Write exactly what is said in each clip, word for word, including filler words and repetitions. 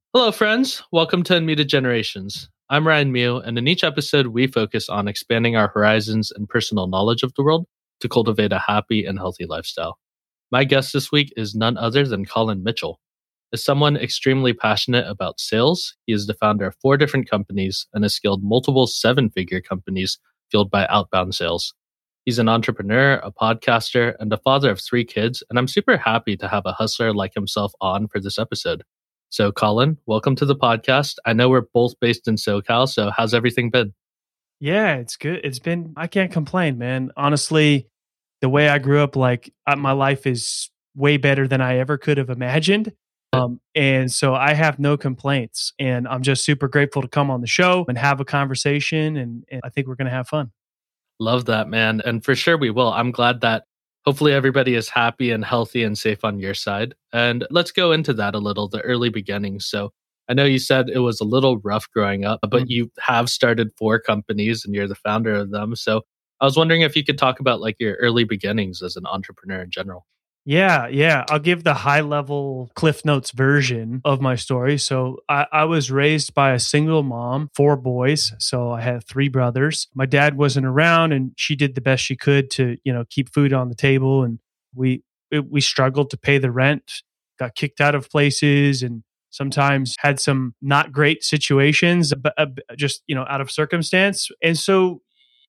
Hello, friends. Welcome to Unmuted Generations. I'm Ryan Mew, and in each episode, we focus on expanding our horizons and personal knowledge of the world to cultivate a happy and healthy lifestyle. My guest this week is none other than Colin Mitchell. As someone extremely passionate about sales, he is the founder of four different companies and has scaled multiple seven-figure companies fueled by outbound sales. He's an entrepreneur, a podcaster, and the father of three kids, and I'm super happy to have a hustler like himself on for this episode. So, Colin, welcome to the podcast. I know we're both based in SoCal, so how's everything been? Yeah, it's good. It's been, I can't complain, man. Honestly, the way I grew up, like uh, my life is way better than I ever could have imagined. Um, and so I have no complaints. And I'm just super grateful to come on the show and have a conversation. And, and I think we're going to have fun. Love that, man. And for sure we will. I'm glad that hopefully everybody is happy and healthy and safe on your side. And let's go into that a little, the early beginnings. So I know you said it was a little rough growing up, but mm-hmm. you have started four companies and you're the founder of them. So I was wondering if you could talk about like your early beginnings as an entrepreneur in general. Yeah, yeah. I'll give the high level Cliff Notes version of my story. So I, I was raised by a single mom, four boys. So I had three brothers. My dad wasn't around and she did the best she could to, you know, keep food on the table. And we, it, we struggled to pay the rent, got kicked out of places and sometimes had some not great situations, but uh, just, you know, out of circumstance. And so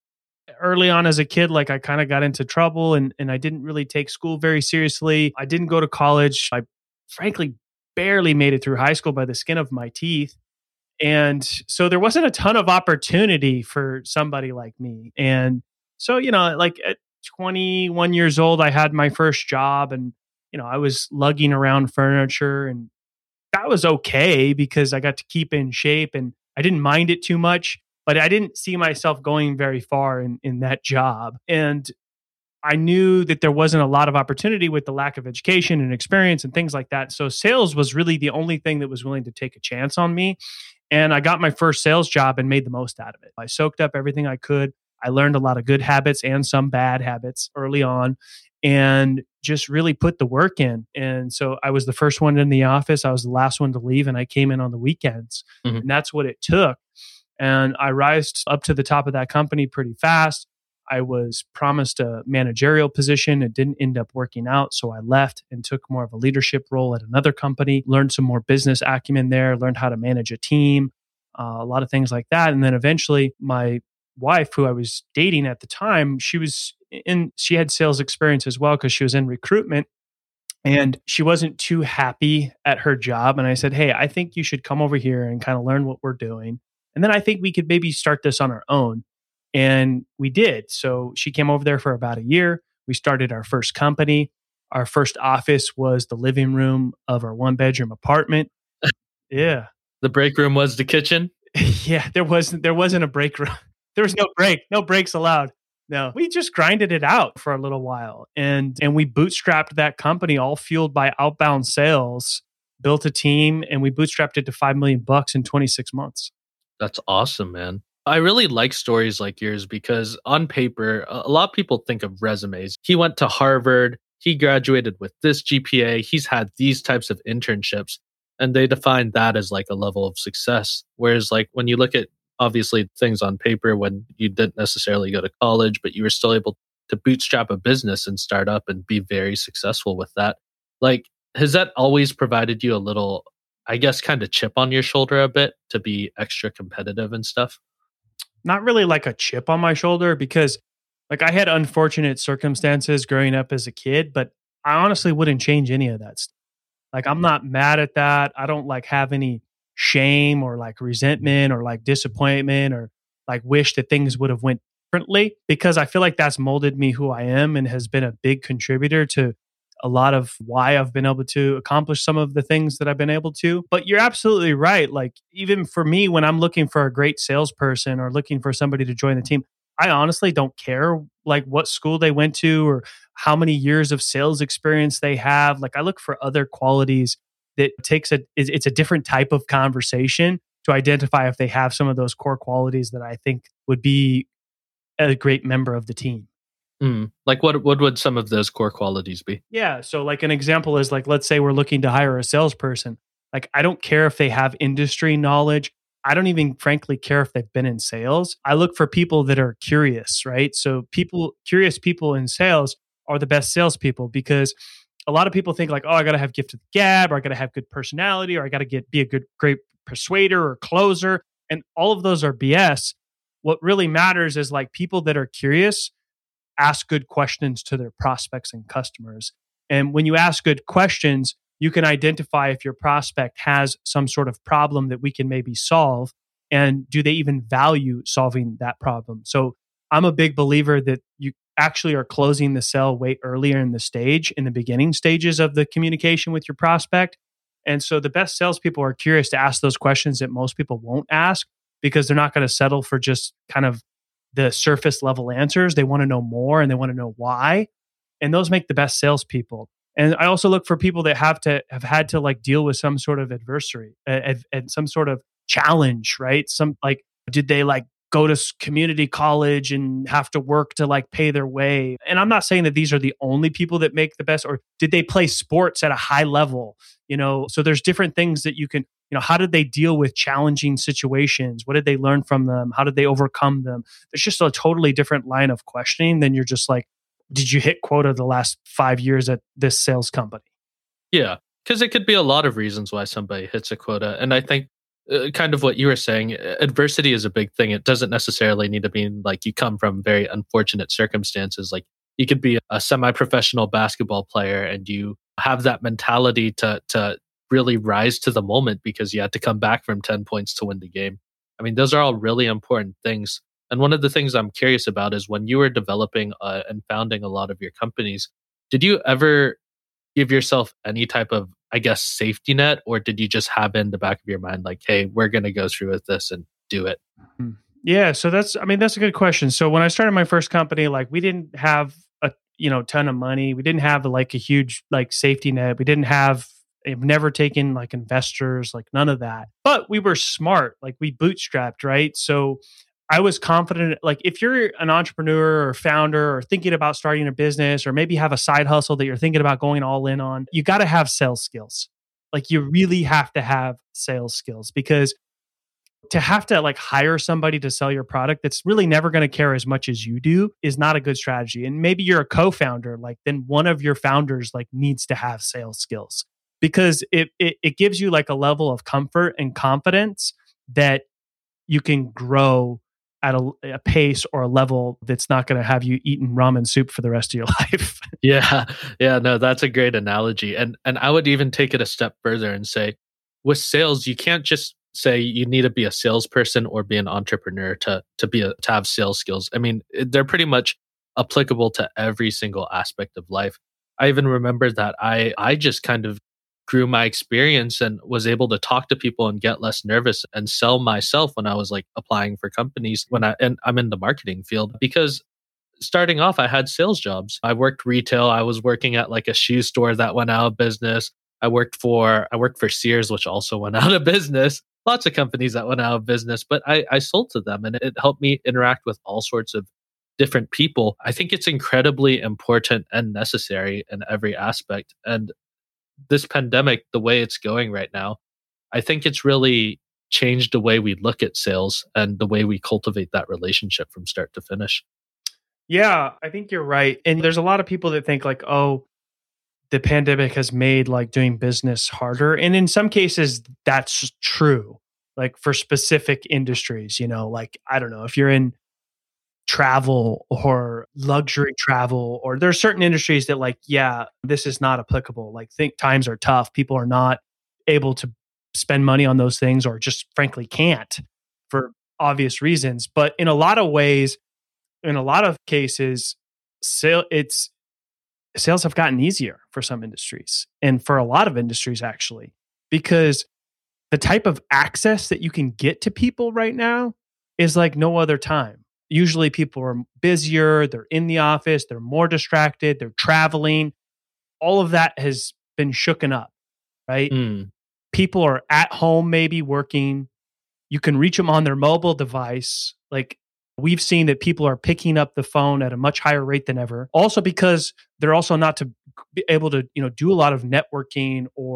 early on as a kid, like I kind of got into trouble and, and I didn't really take school very seriously. I didn't go to college. I frankly barely made it through high school by the skin of my teeth. And so there wasn't a ton of opportunity for somebody like me. And so, you know, like at twenty-one years old, I had my first job and, you know, I was lugging around furniture and that was okay because I got to keep in shape and I didn't mind it too much. But I didn't see myself going very far in, in that job. And I knew that there wasn't a lot of opportunity with the lack of education and experience and things like that. So sales was really the only thing that was willing to take a chance on me. And I got my first sales job and made the most out of it. I soaked up everything I could. I learned a lot of good habits and some bad habits early on and just really put the work in. And so I was the first one in the office. I was the last one to leave and I came in on the weekends. Mm-hmm. And that's what it took. And I rised up to the top of that company pretty fast. I was promised a managerial position. It didn't end up working out. So I left and took more of a leadership role at another company, learned some more business acumen there, learned how to manage a team, uh, a lot of things like that. And then eventually my wife, who I was dating at the time, she was in, she had sales experience as well because she was in recruitment. And she wasn't too happy at her job. And I said, hey, I think you should come over here and kind of learn what we're doing. And then I think we could maybe start this on our own. And we did. So she came over there for about a year. We started our first company. Our first office was the living room of our one bedroom apartment. Yeah. The break room was the kitchen? Yeah, there wasn't there wasn't a break room. There was no break, no breaks allowed. No. We just grinded it out for a little while. And and we bootstrapped that company all fueled by outbound sales, built a team, and we bootstrapped it to five million bucks in twenty-six months. That's awesome, man. I really like stories like yours because on paper, a lot of people think of resumes. He went to Harvard, he graduated with this G P A, he's had these types of internships, and they define that as like a level of success. Whereas like when you look at obviously things on paper when you didn't necessarily go to college, but you were still able to bootstrap a business and start up and be very successful with that. Like, has that always provided you a little, I guess, kind of chip on your shoulder a bit to be extra competitive and stuff? Not really like a chip on my shoulder because like I had unfortunate circumstances growing up as a kid, but I honestly wouldn't change any of that stuff. Like I'm not mad at that. I don't like have any shame or like resentment or like disappointment or like wish that things would have went differently because I feel like that's molded me who I am and has been a big contributor to a lot of why I've been able to accomplish some of the things that I've been able to. But you're absolutely right. Like even for me, when I'm looking for a great salesperson or looking for somebody to join the team, I honestly don't care like what school they went to or how many years of sales experience they have. Like I look for other qualities that takes a, it's a different type of conversation to identify if they have some of those core qualities that I think would be a great member of the team. Mm. Like what, what would some of those core qualities be? Yeah. So like an example is like, let's say we're looking to hire a salesperson. Like, I don't care if they have industry knowledge. I don't even frankly care if they've been in sales. I look for people that are curious, right? So people, curious people in sales are the best salespeople, because a lot of people think like, oh, I got to have gift of the gab, or I got to have good personality, or I got to get be a good, great persuader or closer. And all of those are B S. What really matters is like people that are curious ask good questions to their prospects and customers. And when you ask good questions, you can identify if your prospect has some sort of problem that we can maybe solve, and do they even value solving that problem. So I'm a big believer that you actually are closing the sale way earlier in the stage, in the beginning stages of the communication with your prospect. And so the best salespeople are curious to ask those questions that most people won't ask, because they're not going to settle for just kind of the surface level answers. They want to know more, and they want to know why. And those make the best salespeople. And I also look for people that have to have had to like deal with some sort of adversary and, and some sort of challenge, right? Some like, did they like go to community college and have to work to like pay their way? And I'm not saying that these are the only people that make the best, or did they play sports at a high level? You know, so there's different things that you can, you know, how did they deal with challenging situations? What did they learn from them? How did they overcome them? There's just a totally different line of questioning than you're just like, did you hit quota the last five years at this sales company? Yeah, because it could be a lot of reasons why somebody hits a quota. And I think uh, kind of what you were saying, adversity is a big thing. It doesn't necessarily need to mean like you come from very unfortunate circumstances. Like you could be a semi-professional basketball player and you have that mentality to to really rise to the moment because you had to come back from ten points to win the game. I mean, those are all really important things. And one of the things I'm curious about is when you were developing uh, and founding a lot of your companies, did you ever give yourself any type of, I guess, safety net, or did you just have in the back of your mind like, hey, we're going to go through with this and do it? Yeah, so that's, I mean, that's a good question. So when I started my first company, like we didn't have a, you know, ton of money. We didn't have like a huge like safety net. We didn't have, I've never taken like investors, like none of that. But we were smart, like we bootstrapped, right? So I was confident, like if you're an entrepreneur or founder or thinking about starting a business, or maybe have a side hustle that you're thinking about going all in on, you got to have sales skills. Like you really have to have sales skills, because to have to like hire somebody to sell your product that's really never going to care as much as you do is not a good strategy. And maybe you're a co-founder, like then one of your founders like needs to have sales skills, because it, it, it gives you like a level of comfort and confidence that you can grow at a, a pace or a level that's not going to have you eating ramen soup for the rest of your life. Yeah. Yeah. No, that's a great analogy. And and I would even take it a step further and say, with sales, you can't just say you need to be a salesperson or be an entrepreneur to to be a, to have sales skills. I mean, they're pretty much applicable to every single aspect of life. I even remember that I I just kind of grew my experience and was able to talk to people and get less nervous and sell myself when I was like applying for companies when I and I'm in the marketing field, because starting off I had sales jobs. I worked retail. I was working at like a shoe store that went out of business. I worked for I worked for Sears, which also went out of business. Lots of companies that went out of business, but I, I sold to them and it helped me interact with all sorts of different people. I think it's incredibly important and necessary in every aspect. And this pandemic, the way it's going right now, I think it's really changed the way we look at sales and the way we cultivate that relationship from start to finish. Yeah, I think you're right. And there's a lot of people that think like, oh, the pandemic has made like doing business harder. And in some cases, that's true. Like for specific industries, you know, like, I don't know, if you're in travel or luxury travel, or there are certain industries that like, yeah, this is not applicable. Like think times are tough. People are not able to spend money on those things, or just frankly can't for obvious reasons. But in a lot of ways, in a lot of cases, sale, it's sales have gotten easier for some industries, and for a lot of industries actually, because the type of access that you can get to people right now is like no other time. Usually people are busier, they're in the office, they're more distracted, they're traveling. All of that has been shooken up, right? Mm. People are at home, maybe working. You can reach them on their mobile device. Like we've seen that people are picking up the phone at a much higher rate than ever. Also because they're also not to be able to, you know, do a lot of networking or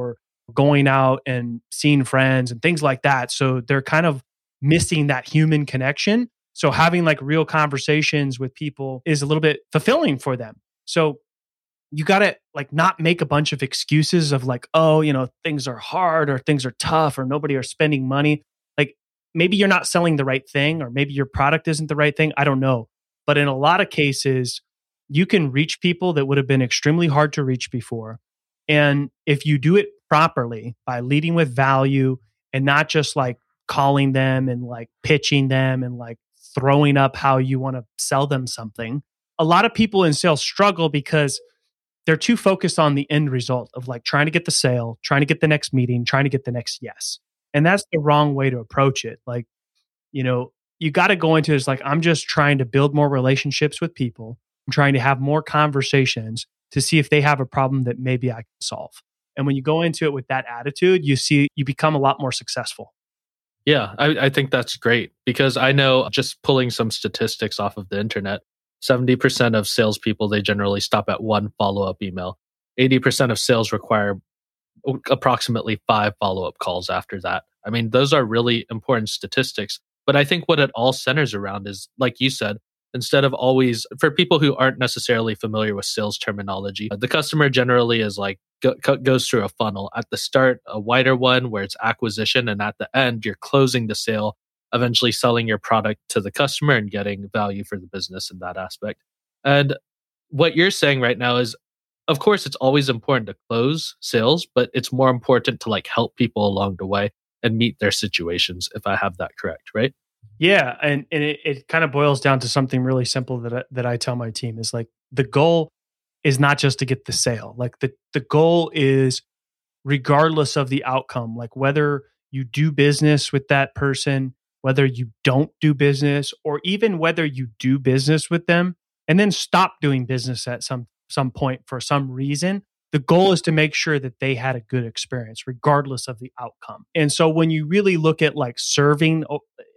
going out and seeing friends and things like that. So they're kind of missing that human connection. So having like real conversations with people is a little bit fulfilling for them. So you got to like not make a bunch of excuses of like, oh, you know, things are hard or things are tough or nobody are spending money. Like maybe you're not selling the right thing or maybe your product isn't the right thing. I don't know. But in a lot of cases, you can reach people that would have been extremely hard to reach before. And if you do it properly by leading with value and not just like calling them and like pitching them and like throwing up how you want to sell them something, a lot of people in sales struggle because they're too focused on the end result of like trying to get the sale, trying to get the next meeting, trying to get the next yes. And that's the wrong way to approach it. Like, you know, you got to go into it as like, I'm just trying to build more relationships with people. I'm trying to have more conversations to see if they have a problem that maybe I can solve. And when you go into it with that attitude, you see, you become a lot more successful. Yeah, I, I think that's great because I know just pulling some statistics off of the internet, seventy percent of salespeople, they generally stop at one follow-up email. eighty percent of sales require approximately five follow-up calls after that. I mean, those are really important statistics. But I think what it all centers around is, like you said, instead of always, for people who aren't necessarily familiar with sales terminology, the customer generally is like, go, goes through a funnel. At the start, a wider one where it's acquisition, and at the end, you're closing the sale, eventually selling your product to the customer and getting value for the business in that aspect. And what you're saying right now is, of course, it's always important to close sales, but it's more important to like help people along the way and meet their situations, if I have that correct, right? Yeah, and and it, it kind of boils down to something really simple that I, that I tell my team is like the goal is not just to get the sale. Like the the goal is regardless of the outcome, like whether you do business with that person, whether you don't do business, or even whether you do business with them and then stop doing business at some some point for some reason. The goal is to make sure that they had a good experience regardless of the outcome. And so when you really look at like serving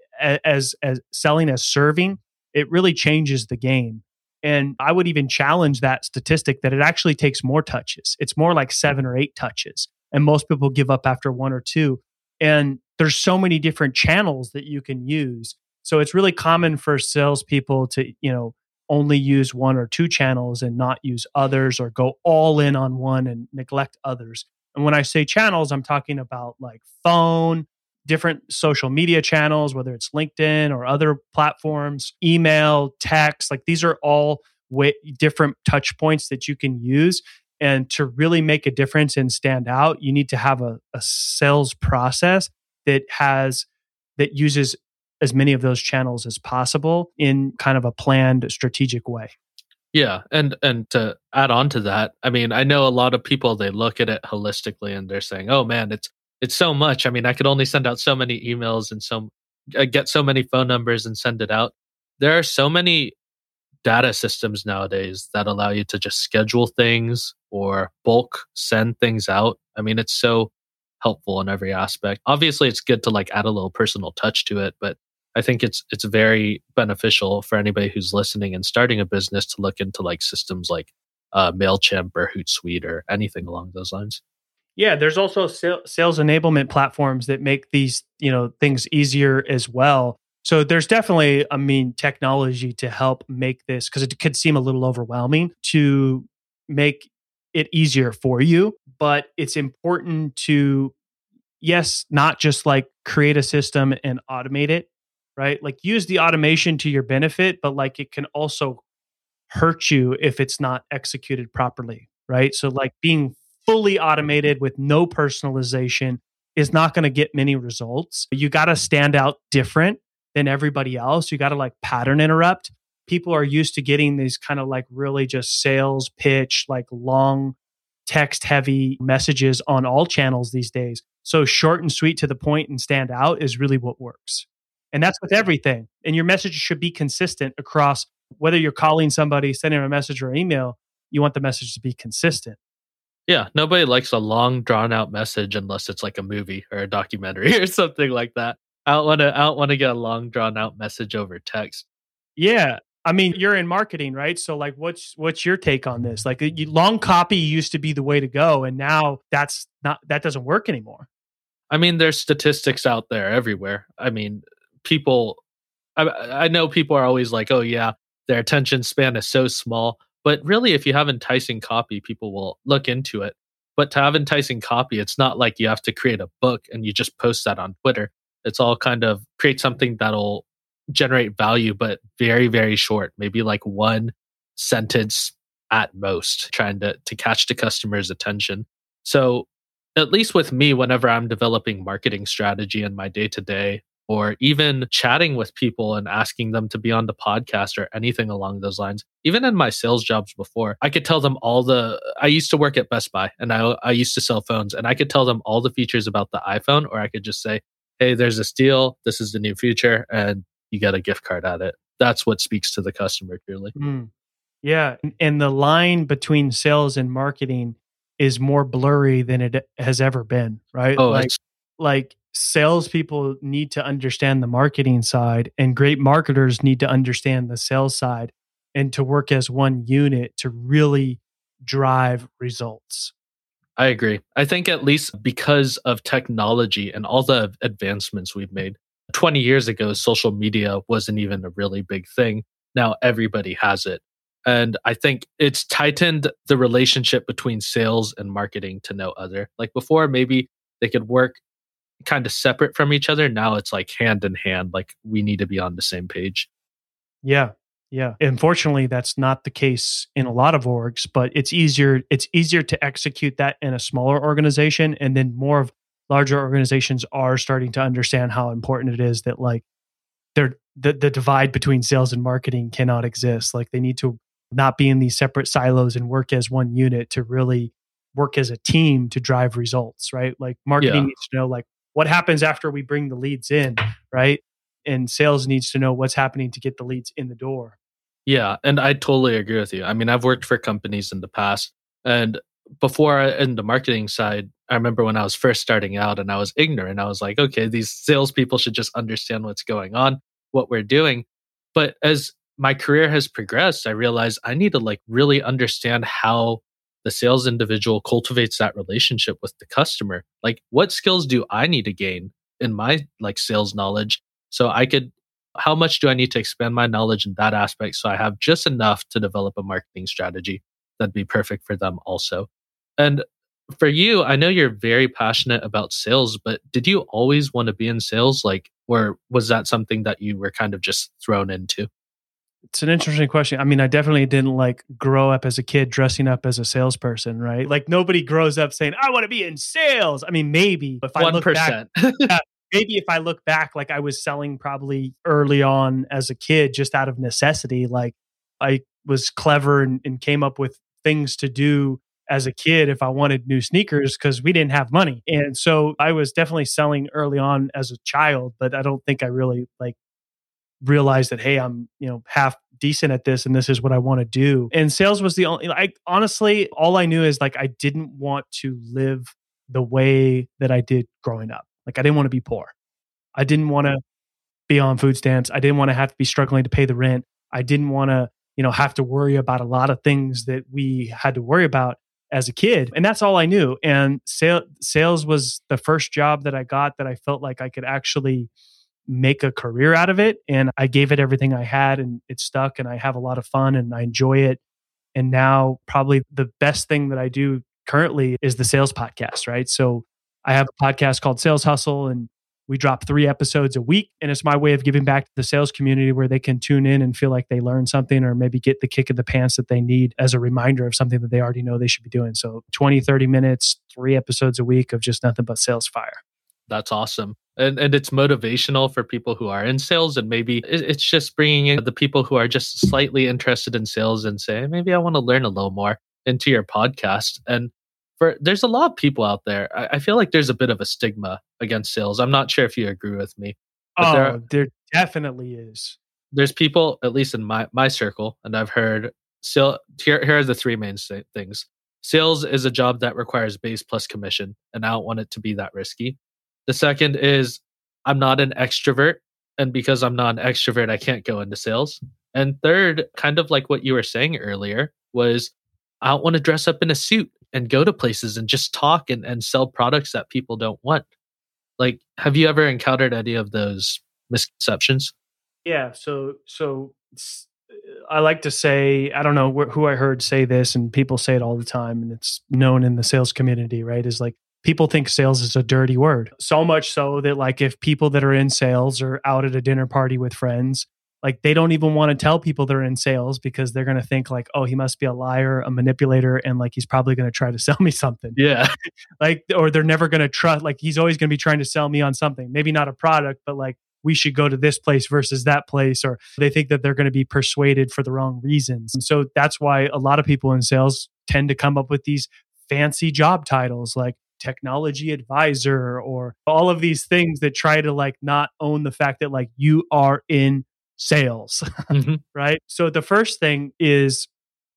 as as selling as serving, it really changes the game. And I would even challenge that statistic that it actually takes more touches. It's more like seven or eight touches. And most people give up after one or two. And there's so many different channels that you can use. So it's really common for salespeople to, you know, only use one or two channels and not use others, or go all in on one and neglect others. And when I say channels, I'm talking about like phone, different social media channels, whether it's LinkedIn or other platforms, email, text, like these are all way, different touch points that you can use. And to really make a difference and stand out, you need to have a, a sales process that has, that uses as many of those channels as possible in kind of a planned, strategic way. Yeah. And and to add on to that, I mean, I know a lot of people, they look at it holistically and they're saying, oh man, it's it's so much. I mean, I could only send out so many emails and so uh, get so many phone numbers and send it out. There are so many data systems nowadays that allow you to just schedule things or bulk send things out. I mean, it's so helpful in every aspect. Obviously, it's good to like add a little personal touch to it, but I think it's it's very beneficial for anybody who's listening and starting a business to look into like systems like uh, MailChimp or Hootsuite or anything along those lines. Yeah, there's also sales enablement platforms that make these, you know, things easier as well. So there's definitely, I mean, technology to help make this, because it could seem a little overwhelming, to make it easier for you. But it's important to, yes, not just like create a system and automate it, right? Like use the automation to your benefit, but like it can also hurt you if it's not executed properly, right? So like being fully automated with no personalization is not going to get many results. You got to stand out different than everybody else. You got to like pattern interrupt. People are used to getting these kind of like really just sales pitch, like long text heavy messages on all channels these days. So short and sweet to the point and stand out is really what works. And that's with everything. And your message should be consistent across whether you're calling somebody, sending them a message or email, you want the message to be consistent. Yeah, nobody likes a long drawn out message unless it's like a movie or a documentary or something like that. I don't want to I don't want to get a long drawn out message over text. Yeah, I mean, you're in marketing, right? So like, what's what's your take on this? Like, you, long copy used to be the way to go, and now that's not that doesn't work anymore. I mean, there's statistics out there everywhere. I mean, people, I, I know people are always like, oh yeah, their attention span is so small. But really, if you have enticing copy, people will look into it. But to have enticing copy, it's not like you have to create a book and you just post that on Twitter. It's all kind of create something that'll generate value, but very, very short, maybe like one sentence at most, trying to, to catch the customer's attention. So at least with me, whenever I'm developing marketing strategy in my day to day, or even chatting with people and asking them to be on the podcast or anything along those lines, even in my sales jobs before, I could tell them all the, I used to work at Best Buy and I, I used to sell phones, and I could tell them all the features about the iPhone, or I could just say, hey, there's this deal, this is the new feature, and you get a gift card at it. That's what speaks to the customer truly. Mm. Yeah. And the line between sales and marketing is more blurry than it has ever been, right? Oh, like, it's like salespeople need to understand the marketing side, and great marketers need to understand the sales side, and to work as one unit to really drive results. I agree. I think at least because of technology and all the advancements we've made, twenty years ago, social media wasn't even a really big thing. Now everybody has it. And I think it's tightened the relationship between sales and marketing to no other. Like before, maybe they could work kind of separate from each other. Now it's like hand in hand, like we need to be on the same page. Yeah. Yeah. Unfortunately, that's not the case in a lot of orgs, but it's easier, it's easier to execute that in a smaller organization. And then more of larger organizations are starting to understand how important it is that like they're the, the divide between sales and marketing cannot exist. Like they need to not be in these separate silos and work as one unit to really work as a team to drive results, right? Like marketing Yeah. needs to know like what happens after we bring the leads in, right? And sales needs to know what's happening to get the leads in the door. Yeah. And I totally agree with you. I mean, I've worked for companies in the past, and before I, in the marketing side, I remember when I was first starting out and I was ignorant, I was like, okay, these salespeople should just understand what's going on, what we're doing. But as my career has progressed, I realized I need to like really understand how the sales individual cultivates that relationship with the customer. Like, what skills do I need to gain in my like sales knowledge so I could, how much do I need to expand my knowledge in that aspect so I have just enough to develop a marketing strategy that'd be perfect for them also. And for you, I know you're very passionate about sales, but did you always want to be in sales? Like, or was that something that you were kind of just thrown into? It's an interesting question. I mean, I definitely didn't like grow up as a kid dressing up as a salesperson, right? Like nobody grows up saying, I want to be in sales. I mean, maybe if I one look percent. back, yeah, maybe if I look back, like I was selling probably early on as a kid, just out of necessity. Like I was clever and, and came up with things to do as a kid if I wanted new sneakers because we didn't have money. And so I was definitely selling early on as a child, but I don't think I really like realized that, hey, I'm, you know, half decent at this and this is what I want to do. And sales was the only, I honestly, all I knew is like, I didn't want to live the way that I did growing up. Like I didn't want to be poor. I didn't want to be on food stamps. I didn't want to have to be struggling to pay the rent. I didn't want to, you know, have to worry about a lot of things that we had to worry about as a kid. And that's all I knew. And sale, sales was the first job that I got that I felt like I could actually make a career out of it. And I gave it everything I had and it stuck and I have a lot of fun and I enjoy it. And now probably the best thing that I do currently is the sales podcast, right? So I have a podcast called Sales Hustle and we drop three episodes a week. And it's my way of giving back to the sales community where they can tune in and feel like they learned something or maybe get the kick in the pants that they need as a reminder of something that they already know they should be doing. So twenty, thirty minutes, three episodes a week of just nothing but sales fire. That's awesome. And and it's motivational for people who are in sales, and maybe it's just bringing in the people who are just slightly interested in sales and say, maybe I want to learn a little more into your podcast. And for there's a lot of people out there. I, I feel like there's a bit of a stigma against sales. I'm not sure if you agree with me. Oh, there, there definitely is. There's people, at least in my, my circle, and I've heard, sale, here, here are the three main things. Sales is a job that requires base plus commission, and I don't want it to be that risky. The second is I'm not an extrovert, and because I'm not an extrovert, I can't go into sales. And third, kind of like what you were saying earlier, was I don't want to dress up in a suit and go to places and just talk and, and sell products that people don't want. Like, have you ever encountered any of those misconceptions? Yeah. So, so s- I like to say, I don't know wh- who I heard say this, and people say it all the time, and it's known in the sales community, right? Is like people think sales is a dirty word. So much so that, like, if people that are in sales are out at a dinner party with friends, like they don't even want to tell people they're in sales because they're going to think like, oh, he must be a liar, a manipulator, and like he's probably going to try to sell me something. Yeah. Like, or they're never going to trust, like he's always going to be trying to sell me on something, maybe not a product, but like we should go to this place versus that place, or they think that they're going to be persuaded for the wrong reasons. And so that's why a lot of people in sales tend to come up with these fancy job titles like technology advisor, or all of these things that try to like not own the fact that like you are in sales. hmm Right? So the first thing is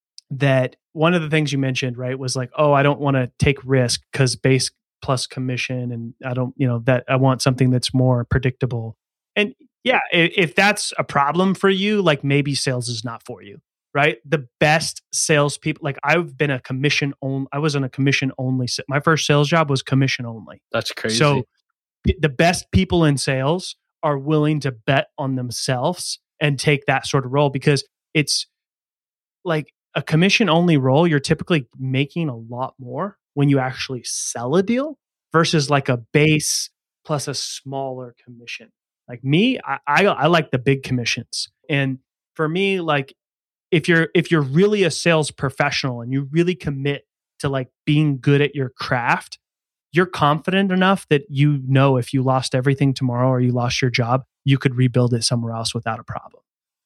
that one of the things you mentioned, right, was like, oh, I don't want to take risk because base plus commission, and I don't, you know, that I want something that's more predictable. And yeah, i- if that's a problem for you, like maybe sales is not for you, right? The best salespeople, like I've been a commission only, I was in a commission only. sa- My first sales job was commission only. That's crazy. So p- the best people in sales are willing to bet on themselves and take that sort of role, because it's like a commission only role. You're typically making a lot more when you actually sell a deal versus like a base plus a smaller commission. Like me, I, I, I like the big commissions. And for me, like if you're if you're really a sales professional and you really commit to like being good at your craft, you're confident enough that you know if you lost everything tomorrow or you lost your job, you could rebuild it somewhere else without a problem.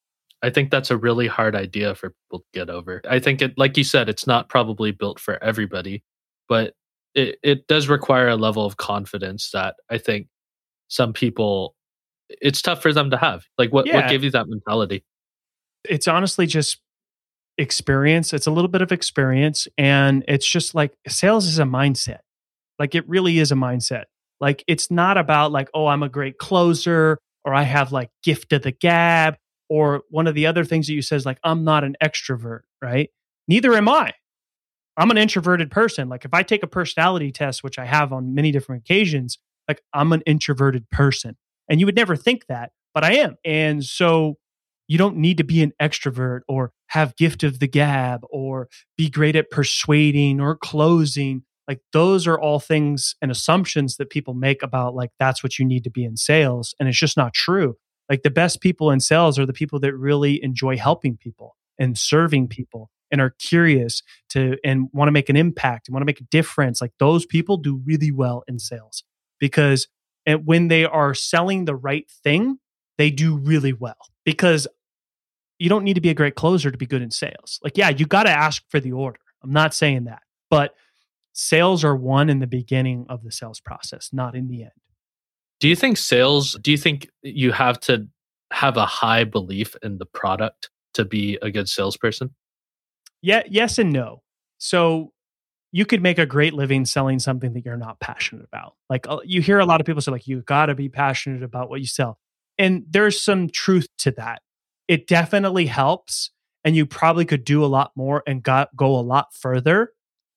I think that's a really hard idea for people to get over. I think it, like you said, it's not probably built for everybody, but it, it does require a level of confidence that I think some people, it's tough for them to have. Like what, what Yeah, gave you that mentality? it's honestly just experience. It's a little bit of experience. And it's just like sales is a mindset. Like it really is a mindset. Like it's not about like, oh, I'm a great closer, or I have like gift of the gab, or one of the other things that you said is like, I'm not an extrovert, right? Neither am I. I'm an introverted person. Like if I take a personality test, which I have on many different occasions, like I'm an introverted person. And you would never think that, but I am. And so you don't need to be an extrovert or have gift of the gab or be great at persuading or closing. Like those are all things and assumptions that people make about like that's what you need to be in sales. And it's just not true. Like the best people in sales are the people that really enjoy helping people and serving people and are curious to and want to make an impact and want to make a difference. Like those people do really well in sales because and when they are selling the right thing, they do really well because you don't need to be a great closer to be good in sales. Like, yeah, you got to ask for the order. I'm not saying that, but sales are won in the beginning of the sales process, not in the end. Do you think sales, do you think you have to have a high belief in the product to be a good salesperson? Yeah, yes and no. So you could make a great living selling something that you're not passionate about. Like uh, you hear a lot of people say like you got to be passionate about what you sell. And there's some truth to that. It definitely helps and you probably could do a lot more and got, go a lot further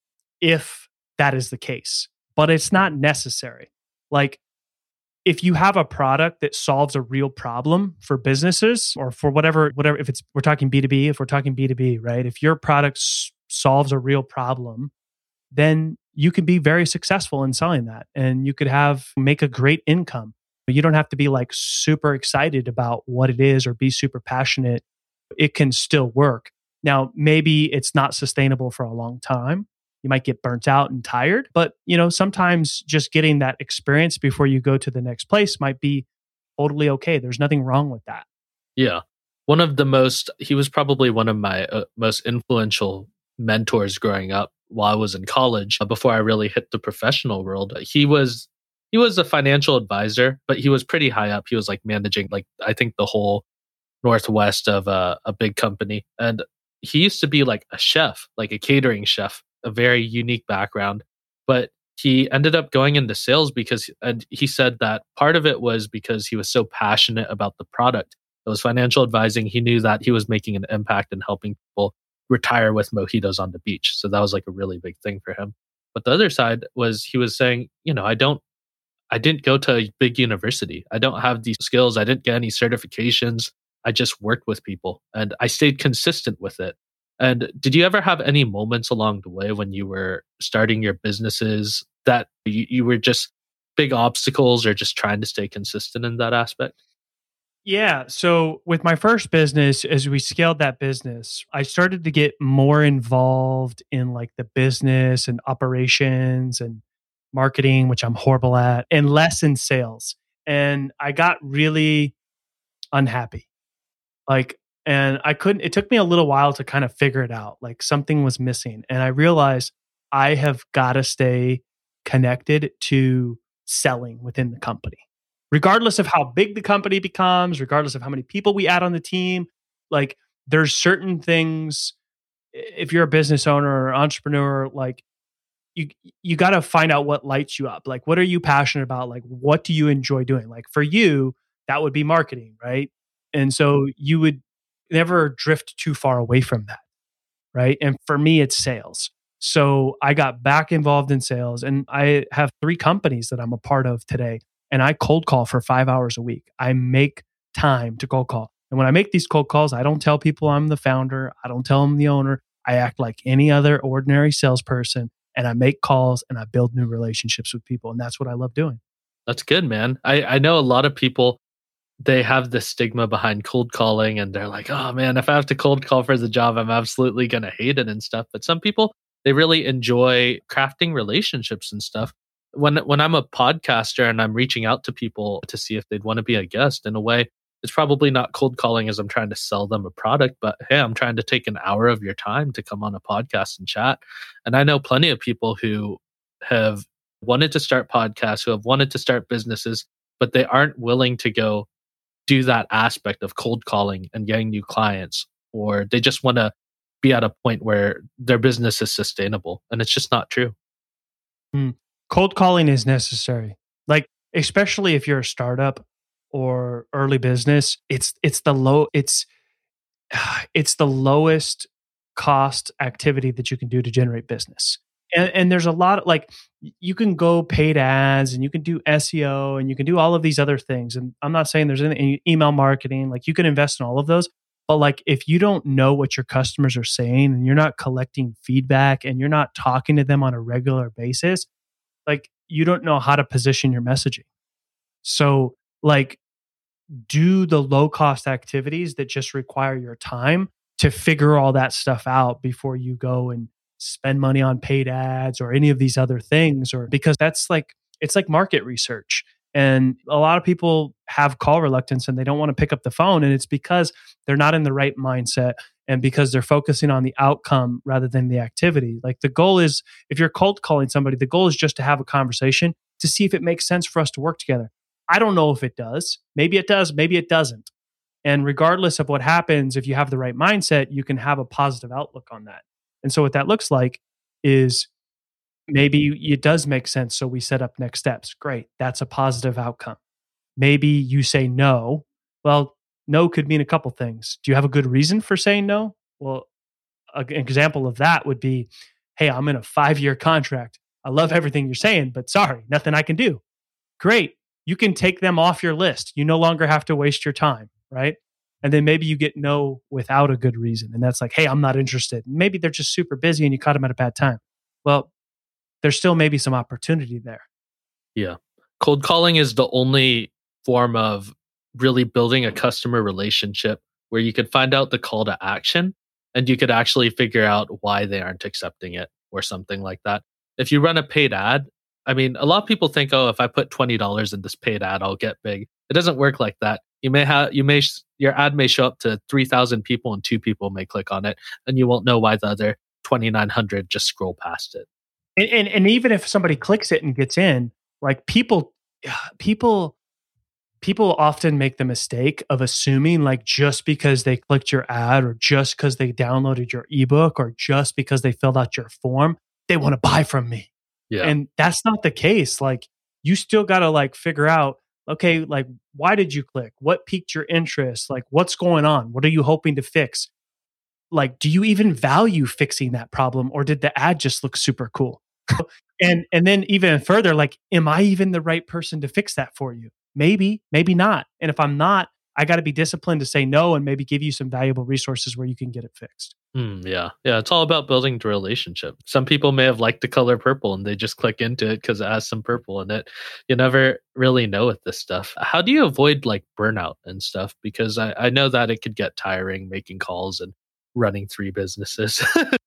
if that is the case. But it's not necessary. Like if you have a product that solves a real problem for businesses or for whatever whatever if it's we're talking B two B, if we're talking B two B, right? If your product s- solves a real problem, then you can be very successful in selling that and you could have make a great income. You don't have to be like super excited about what it is or be super passionate. It can still work. Now, maybe it's not sustainable for a long time. You might get burnt out and tired, but you know, sometimes just getting that experience before you go to the next place might be totally okay. There's nothing wrong with that. Yeah. One of the most, he was probably one of my uh, most influential mentors growing up while I was in college, uh, before I really hit the professional world. He was, he was a financial advisor, but he was pretty high up. He was like managing, like, I think the whole Northwest of a, a big company. And he used to be like a chef, like a catering chef, a very unique background. But he ended up going into sales because, and he said that part of it was because he was so passionate about the product. It was financial advising. He knew that he was making an impact and helping people retire with mojitos on the beach. So that was like a really big thing for him. But the other side was he was saying, you know, I don't, I didn't go to a big university. I don't have these skills. I didn't get any certifications. I just worked with people and I stayed consistent with it. And did you ever have any moments along the way when you were starting your businesses that you, you were just big obstacles or just trying to stay consistent in that aspect? Yeah. So with my first business, as we scaled that business, I started to get more involved in like the business and operations and marketing, which I'm horrible at, and less in sales. And I got really unhappy. Like, and I couldn't, it took me a little while to kind of figure it out. Like something was missing. And I realized I have got to stay connected to selling within the company. Regardless of how big the company becomes, regardless of how many people we add on the team, like there's certain things, if you're a business owner or entrepreneur, like you you got to find out what lights you up. Like what are you passionate about? Like what do you enjoy doing? Like for you, that would be marketing, right? And so you would never drift too far away from that, right? And for me, it's sales. So I got back involved in sales and I have three companies that I'm a part of today. And I cold call for five hours a week. I make time to cold call. And when I make these cold calls, I don't tell people I'm the founder. I don't tell them the owner. I act like any other ordinary salesperson and I make calls and I build new relationships with people. And that's what I love doing. That's good, man. I, I know a lot of people, they have the stigma behind cold calling and they're like, oh man, if I have to cold call for the job, I'm absolutely going to hate it and stuff. But some people, they really enjoy crafting relationships and stuff. When when I'm a podcaster and I'm reaching out to people to see if they'd want to be a guest, in a way, it's probably not cold calling as I'm trying to sell them a product, but hey, I'm trying to take an hour of your time to come on a podcast and chat. And I know plenty of people who have wanted to start podcasts, who have wanted to start businesses, but they aren't willing to go do that aspect of cold calling and getting new clients, or they just want to be at a point where their business is sustainable. And it's just not true. Mm. Cold calling is necessary. Like, especially if you're a startup or early business, it's it's the low it's it's the lowest cost activity that you can do to generate business. And, and there's a lot of, like, you can go paid ads and you can do S E O and you can do all of these other things. And I'm not saying there's any email marketing, like you can invest in all of those. But like, if you don't know what your customers are saying and you're not collecting feedback and you're not talking to them on a regular basis, like you don't know how to position your messaging. So like do the low cost activities that just require your time to figure all that stuff out before you go and spend money on paid ads or any of these other things, or because that's like, it's like market research. And a lot of people have call reluctance and they don't want to pick up the phone. And it's because they're not in the right mindset and because they're focusing on the outcome rather than the activity. Like the goal is, if you're cold calling somebody, the goal is just to have a conversation to see if it makes sense for us to work together. I don't know if it does. Maybe it does. Maybe it doesn't. And regardless of what happens, if you have the right mindset, you can have a positive outlook on that. And so what that looks like is maybe it does make sense. So we set up next steps. Great. That's a positive outcome. Maybe you say no. Well, no could mean a couple things. Do you have a good reason for saying no? Well, an example of that would be, hey, I'm in a five-year contract. I love everything you're saying, but sorry, nothing I can do. Great. You can take them off your list. You no longer have to waste your time, right? And then maybe you get no without a good reason. And that's like, hey, I'm not interested. Maybe they're just super busy and you caught them at a bad time. Well, there's still maybe some opportunity there. Yeah. Cold calling is the only form of really building a customer relationship where you could find out the call to action and you could actually figure out why they aren't accepting it or something like that. If you run a paid ad, I mean, a lot of people think, oh, if I put twenty dollars in this paid ad, I'll get big. It doesn't work like that. You may have, you may, your ad may show up to three thousand people and two people may click on it and you won't know why the other twenty-nine hundred just scroll past it. And, and and even if somebody clicks it and gets in, like people, people, people often make the mistake of assuming like just because they clicked your ad or just because they downloaded your ebook or just because they filled out your form, they want to buy from me. Yeah. And that's not the case. Like you still got to like figure out okay, like, why did you click? What piqued your interest? Like, what's going on? What are you hoping to fix? Like, do you even value fixing that problem, or did the ad just look super cool? and and then even further, like, am I even the right person to fix that for you? Maybe, maybe not. And if I'm not, I got to be disciplined to say no and maybe give you some valuable resources where you can get it fixed. Mm, yeah. Yeah. It's all about building the relationship. Some people may have liked the color purple and they just click into it because it has some purple in it. You never really know with this stuff. How do you avoid like burnout and stuff? Because I, I know that it could get tiring making calls and running three businesses.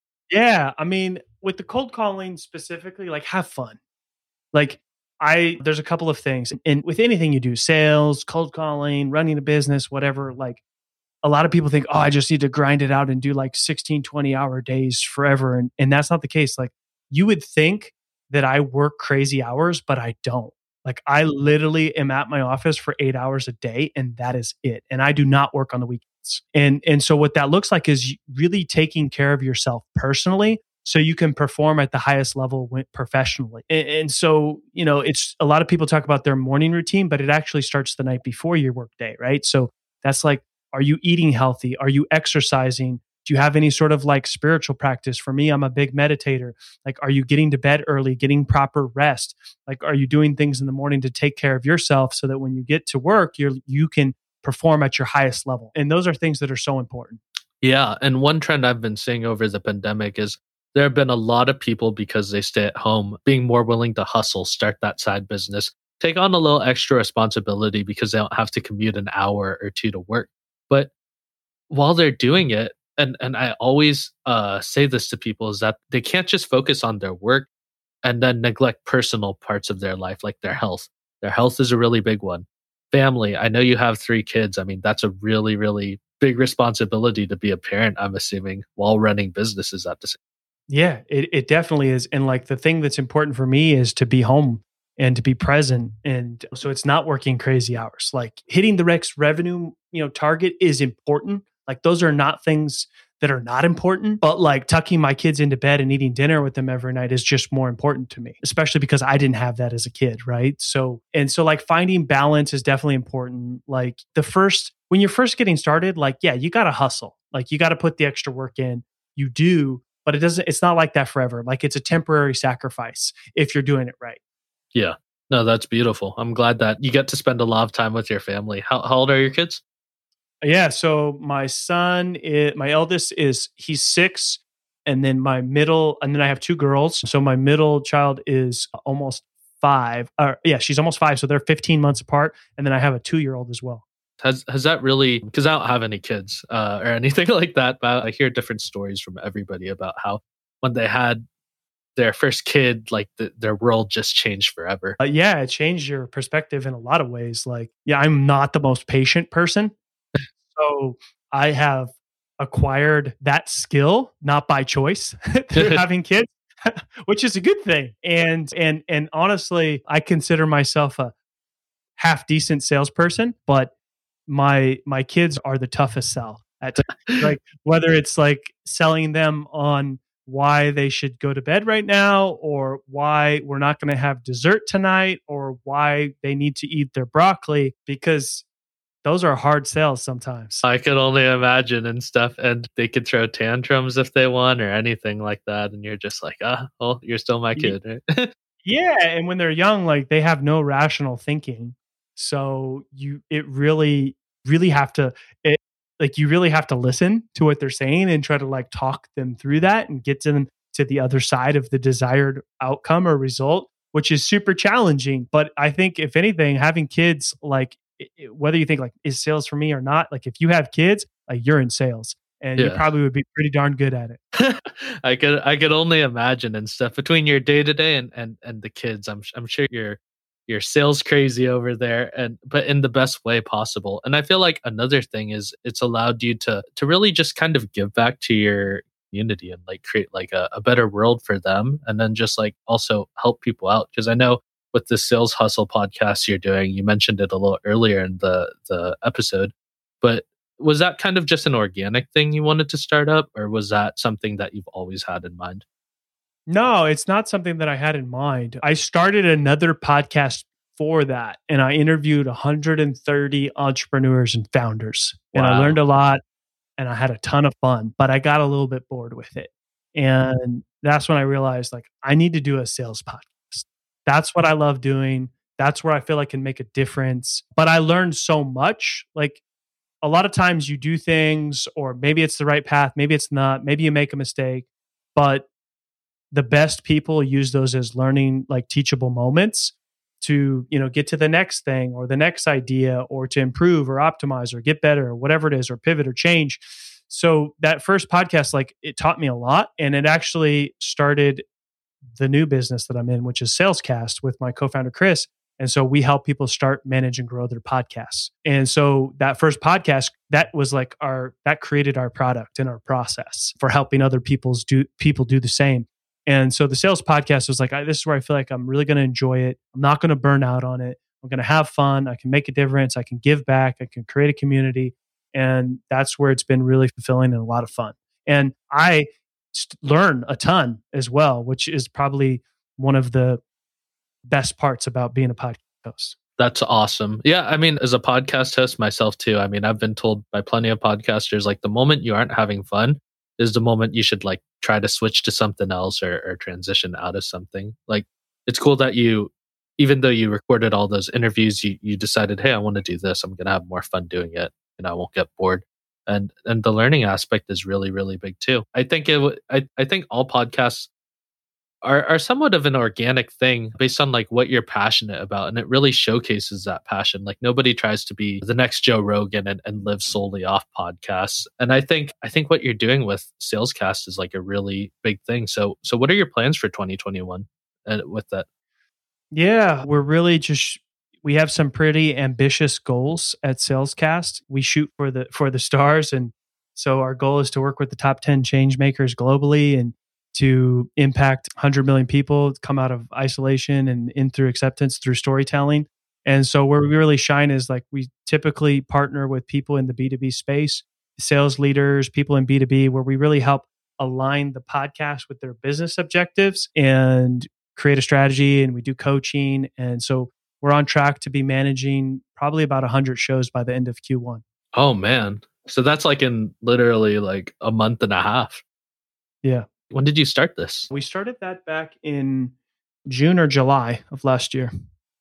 Yeah. I mean, with the cold calling specifically, like, have fun. Like, I, there's a couple of things. And with anything you do, sales, cold calling, running a business, whatever, like, a lot of people think, oh, I just need to grind it out and do like sixteen, twenty hour days forever. And, and that's not the case. Like, you would think that I work crazy hours, but I don't. Like, I literally am at my office for eight hours a day and that is it. And I do not work on the weekends. And, and so what that looks like is really taking care of yourself personally so you can perform at the highest level professionally. And, and so, you know, it's a lot of people talk about their morning routine, but it actually starts the night before your work day, right? So that's like, are you eating healthy? Are you exercising? Do you have any sort of like spiritual practice? For me, I'm a big meditator. Like, are you getting to bed early, getting proper rest? Like, are you doing things in the morning to take care of yourself so that when you get to work, you're, you can perform at your highest level? And those are things that are so important. Yeah. And one trend I've been seeing over the pandemic is there have been a lot of people, because they stay at home, being more willing to hustle, start that side business, take on a little extra responsibility because they don't have to commute an hour or two to work. But while they're doing it, and, and I always uh, say this to people, is that they can't just focus on their work and then neglect personal parts of their life, like their health. Their health is a really big one. Family, I know you have three kids. I mean, that's a really, really big responsibility to be a parent, I'm assuming, while running businesses at the same time. Yeah, it, it definitely is. And like, the thing that's important for me is to be home and to be present. And so it's not working crazy hours. Like, hitting the Rex revenue, you know, target is important. Like, those are not things that are not important, but like tucking my kids into bed and eating dinner with them every night is just more important to me, especially because I didn't have that as a kid. Right. So, and so like finding balance is definitely important. Like, the first, when you're first getting started, like, yeah, you got to hustle. Like, you got to put the extra work in. You do, but it doesn't, it's not like that forever. Like, it's a temporary sacrifice if you're doing it right. Yeah. No, that's beautiful. I'm glad that you get to spend a lot of time with your family. How, how old are your kids? Yeah. So my son, is, my eldest is, he's six. And then my middle, and then I have two girls. So my middle child is almost five. Uh, yeah, she's almost five. So they're fifteen months apart. And then I have a two year old as well. Has has that really, because I don't have any kids uh, or anything like that, but I hear different stories from everybody about how when they had their first kid, like the, their world just changed forever. Uh, yeah, it changed your perspective in a lot of ways. Like, yeah, I'm not the most patient person. So I have acquired that skill, not by choice, through having kids, which is a good thing. And and and honestly, I consider myself a half decent salesperson, but my my kids are the toughest sell. At like, whether it's like selling them on why they should go to bed right now, or why we're not going to have dessert tonight, or why they need to eat their broccoli, because those are hard sales sometimes. I could only imagine and stuff. And they could throw tantrums if they want or anything like that. And you're just like, ah, well, you're still my kid, right? Yeah. And when they're young, like, they have no rational thinking. So you, it really, really have to, it, like, you really have to listen to what they're saying and try to like talk them through that and get to them to the other side of the desired outcome or result, which is super challenging. But I think if anything, having kids, like, it, whether you think like, is sales for me or not, like, if you have kids, like, you're in sales and yeah. you probably would be pretty darn good at it. I could, I could only imagine and stuff between your day to day and and and the kids. I'm I'm sure you're you're sales crazy over there, and but in the best way possible. And I feel like another thing is it's allowed you to to really just kind of give back to your community and like create like a, a better world for them, and then just like also help people out. Because I know with the Sales Hustle podcast you're doing, you mentioned it a little earlier in the the episode, but was that kind of just an organic thing you wanted to start up, or was that something that you've always had in mind? No, it's not something that I had in mind. I started another podcast before that, and I interviewed one hundred thirty entrepreneurs and founders. And I Wow. learned a lot and I had a ton of fun, but I got a little bit bored with it. And that's when I realized like I need to do a sales podcast. That's what I love doing. That's where I feel I can make a difference. But I learned so much. Like a lot of times you do things, or maybe it's the right path, maybe it's not, maybe you make a mistake, but the best people use those as learning, like teachable moments to, you know, get to the next thing or the next idea, or to improve or optimize or get better or whatever it is, or pivot or change. So that first podcast, like it taught me a lot, and it actually started the new business that I'm in, which is Salescast with my co-founder, Chris. And so we help people start, manage, and grow their podcasts. And so that first podcast, that was like our, that created our product and our process for helping other people's do people do the same. And so the sales podcast was like, I, this is where I feel like I'm really going to enjoy it. I'm not going to burn out on it. I'm going to have fun. I can make a difference. I can give back. I can create a community. And that's where it's been really fulfilling and a lot of fun. And I st- learn a ton as well, which is probably one of the best parts about being a podcast host. That's awesome. Yeah, I mean, as a podcast host myself too, I mean, I've been told by plenty of podcasters, like the moment you aren't having fun is the moment you should like try to switch to something else, or, or transition out of something. Like it's cool that you, even though you recorded all those interviews, you you decided, hey, I want to do this. I'm going to have more fun doing it, and I won't get bored. And and the learning aspect is really, really big too. I think it. W- I I think all podcasts are are somewhat of an organic thing based on like what you're passionate about, and it really showcases that passion. Like nobody tries to be the next Joe Rogan and, and live solely off podcasts. And I think I think what you're doing with Salescast is like a really big thing. So so what are your plans for twenty twenty-one uh, with that? Yeah, we're really just we have some pretty ambitious goals at Salescast. We shoot for the for the stars, and so our goal is to work with the top ten change makers globally and to impact one hundred million people, come out of isolation and in through acceptance through storytelling. And so where we really shine is like we typically partner with people in the B two B space, sales leaders, people in B two B, where we really help align the podcast with their business objectives and create a strategy, and we do coaching. And so we're on track to be managing probably about one hundred shows by the end of Q one. Oh man. So that's like in literally like a month and a half. Yeah. When did you start this? We started that back in June or July of last year.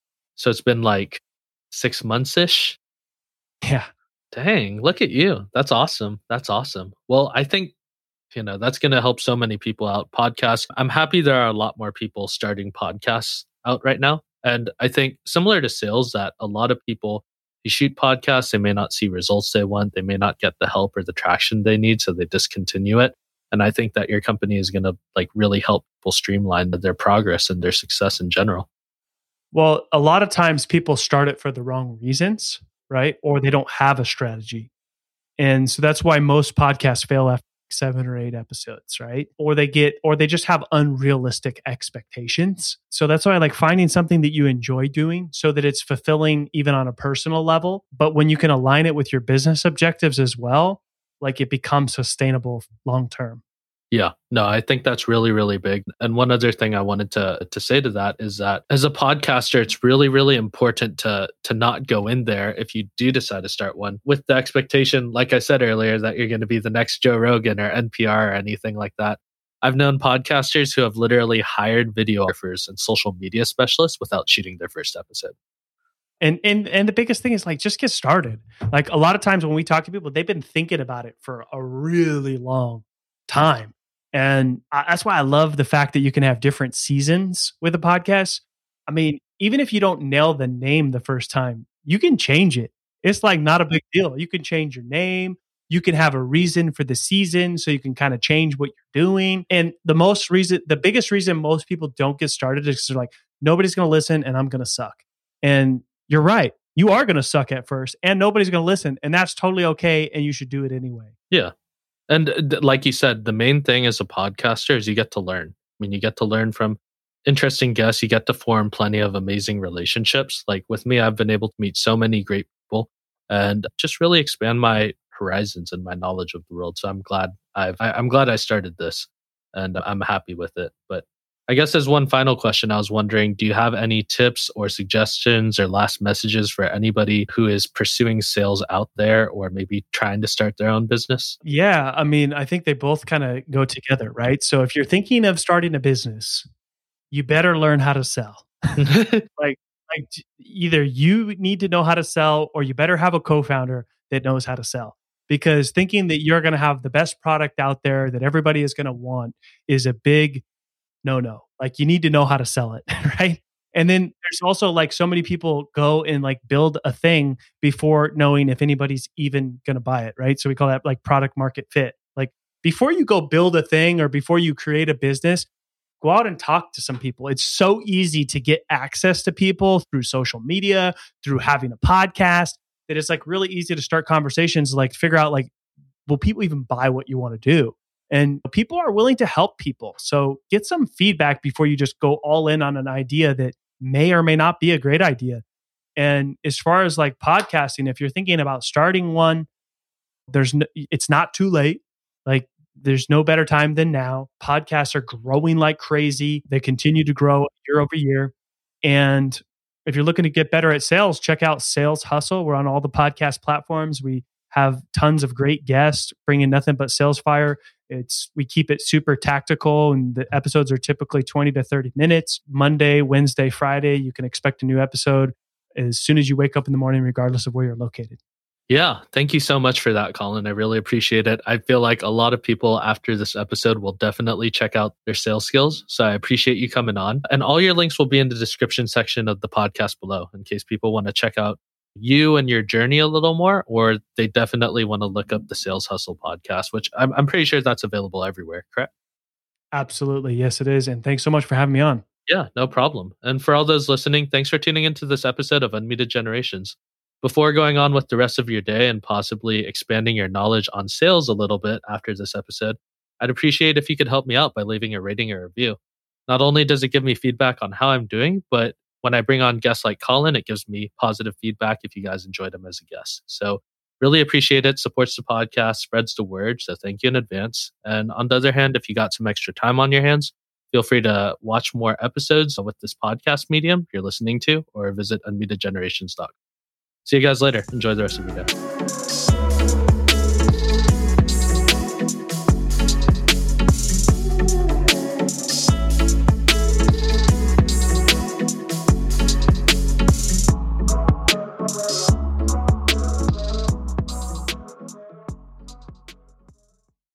So it's been like six months-ish? Yeah. Dang, look at you. That's awesome. That's awesome. Well, I think, you know, that's going to help so many people out. Podcasts. I'm happy there are a lot more people starting podcasts out right now. And I think similar to sales, that a lot of people, you shoot podcasts, they may not see results they want. They may not get the help or the traction they need, so they discontinue it. And I think that your company is going to like really help people streamline their progress and their success in general. Well, a lot of times people start it for the wrong reasons, right? Or they don't have a strategy. And so that's why most podcasts fail after seven or eight episodes, right? Or they get, or they just have unrealistic expectations. So that's why I like finding something that you enjoy doing so that it's fulfilling even on a personal level. But when you can align it with your business objectives as well, like it becomes sustainable long term. Yeah, no, I think that's really, really big. And one other thing I wanted to to say to that is that as a podcaster, it's really, really important to to not go in there if you do decide to start one with the expectation, like I said earlier, that you're going to be the next Joe Rogan or N P R or anything like that. I've known podcasters who have literally hired videographers and social media specialists without shooting their first episode. And and and the biggest thing is like just get started. Like a lot of times when we talk to people, they've been thinking about it for a really long time. And I, that's why I love the fact that you can have different seasons with a podcast. I mean, even if you don't nail the name the first time, you can change it. It's like not a big deal. You can change your name. You can have a reason for the season, so you can kind of change what you're doing. And the most reason, the biggest reason most people don't get started is they're like, nobody's going to listen and I'm going to suck. And you're right. You are going to suck at first and nobody's going to listen. And that's totally okay. And you should do it anyway. Yeah. And th- like you said, the main thing as a podcaster is you get to learn. I mean, you get to learn from interesting guests. You get to form plenty of amazing relationships. Like with me, I've been able to meet so many great people and just really expand my horizons and my knowledge of the world. So I'm glad I've, I, I'm glad I started this and I'm happy with it. But I guess as one final question, I was wondering, do you have any tips or suggestions or last messages for anybody who is pursuing sales out there or maybe trying to start their own business? Yeah, I mean, I think they both kind of go together, right? So if you're thinking of starting a business, you better learn how to sell. like like either you need to know how to sell or you better have a co-founder that knows how to sell. Because thinking that you're going to have the best product out there that everybody is going to want is a big no no. Like you need to know how to sell it, right? And then there's also like so many people go and like build a thing before knowing if anybody's even going to buy it, right? So we call that like product market fit. Like before you go build a thing or before you create a business, go out and talk to some people. It's so easy to get access to people through social media, through having a podcast, that it's like really easy to start conversations, like figure out like, will people even buy what you want to do? And people are willing to help people. So get some feedback before you just go all in on an idea that may or may not be a great idea. And as far as like podcasting, if you're thinking about starting one, there's no, it's not too late. Like there's no better time than now. Podcasts are growing like crazy. They continue to grow year over year. And if you're looking to get better at sales, check out Sales Hustle. We're on all the podcast platforms. We have tons of great guests bringing nothing but sales fire. It's we keep it super tactical, and the episodes are typically twenty to thirty minutes. Monday, Wednesday, Friday, you can expect a new episode as soon as you wake up in the morning, regardless of where you're located. Yeah, thank you so much for that, Colin. I really appreciate it. I feel like a lot of people after this episode will definitely check out their sales skills. So I appreciate you coming on. And all your links will be in the description section of the podcast below in case people want to check out you and your journey a little more, or they definitely want to look up the Sales Hustle podcast, which I'm, I'm pretty sure that's available everywhere, correct? Absolutely. Yes, it is. And thanks so much for having me on. Yeah, no problem. And for all those listening, thanks for tuning into this episode of Unmuted Generations. Before going on with the rest of your day and possibly expanding your knowledge on sales a little bit after this episode, I'd appreciate if you could help me out by leaving a rating or review. Not only does it give me feedback on how I'm doing, but when I bring on guests like Colin, it gives me positive feedback if you guys enjoyed him as a guest. So really appreciate it. Supports the podcast, spreads the word. So thank you in advance. And on the other hand, if you got some extra time on your hands, feel free to watch more episodes with this podcast medium you're listening to, or visit unmuted generations dot com. See you guys later. Enjoy the rest of your day.